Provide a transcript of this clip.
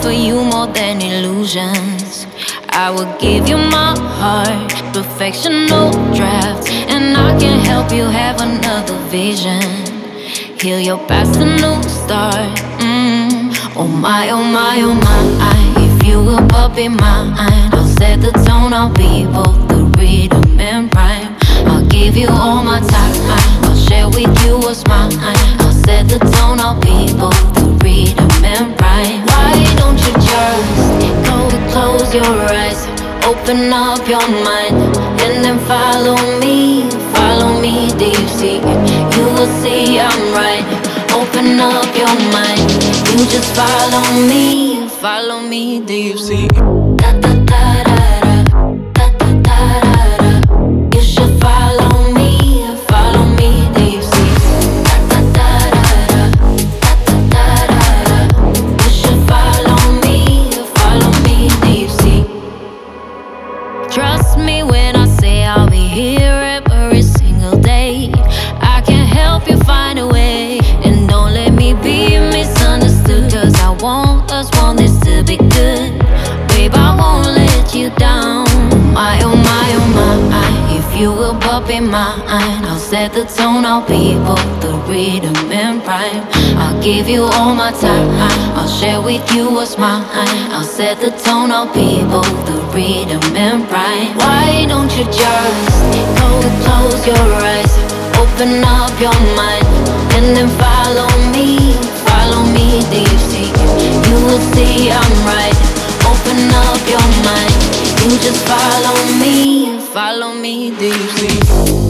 offer you more than illusions. I will give you my heart, perfection, no draft, and I can help you have another vision. Heal your past, a new start. Oh my, oh my, oh my. If you will up in mine, I'll set the tone. I'll be both the rhythm and rhyme. I'll give you all my time. I'll share with you what's mine. I'll set the tone. I'll be both the rhythm and rhyme. Why don't you just close your eyes, open up your mind, and then follow me. Follow me, do you see? You will see I'm right. Open up your mind. You just follow me, do you see? Da da da da da, da da da da. You should follow me, do you see? Da da da da da, da da da da. You should follow me, do you see? Trust me when I say I'll be here every single day. I can help you find a way, and don't let me be misunderstood. Cause I want us, want this to be good. Babe, I won't let you down. My, oh my, oh my. If you will pop in mine, I'll set the tone. I'll be both the rhythm and rhyme. I'll give you all my time. I'll share with you what's mine. I'll set the tone. I'll be both the rhythm and rhyme. Why don't you just close your eyes, open up your mind, and then follow me, do you see? You will see I'm right. Open up your mind. You just follow me, do you see?